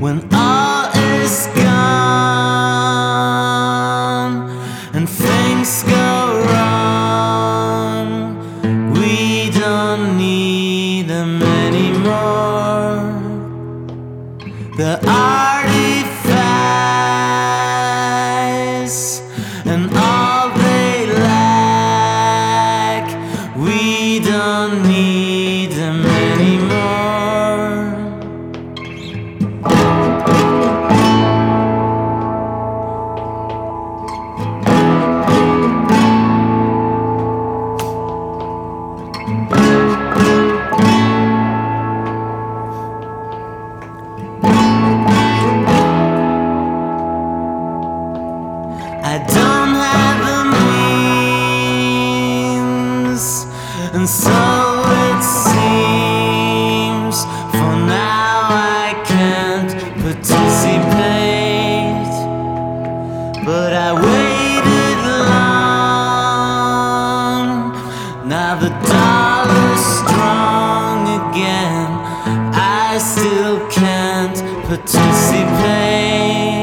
when all is gone and things go wrong, we don't need them anymore. The artifacts and all they lack, we don't need them anymore. I don't have the means, and so it seems. For now I can't participate, but I waited long. Now the dollar's strong again, I still can't participate.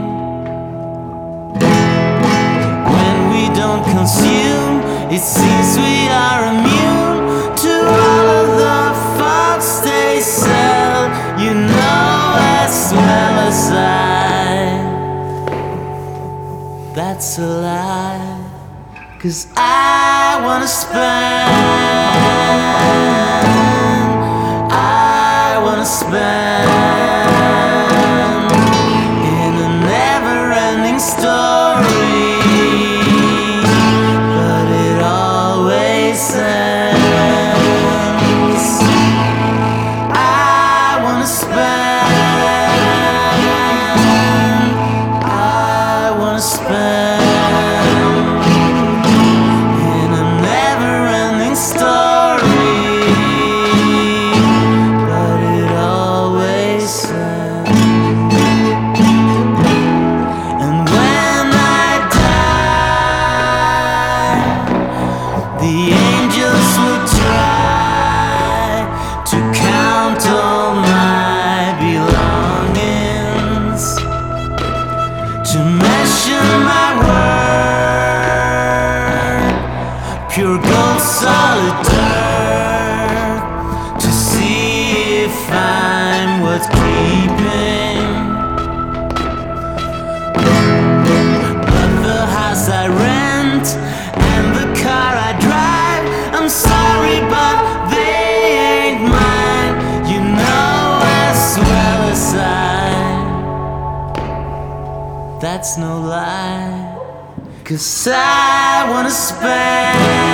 Don't consume, it seems we are immune to all of the thoughts they sell. You know as well as I, that's a lie. 'Cause I wanna spend in a never-ending story. The angels will try to count all my belongings, to measure my worth, pure gold, solid dirt, to see if I'm worth keeping. But the house I rent and the car I drive, I'm sorry, but they ain't mine. You know as well as I, that's no lie. 'Cause I wanna spend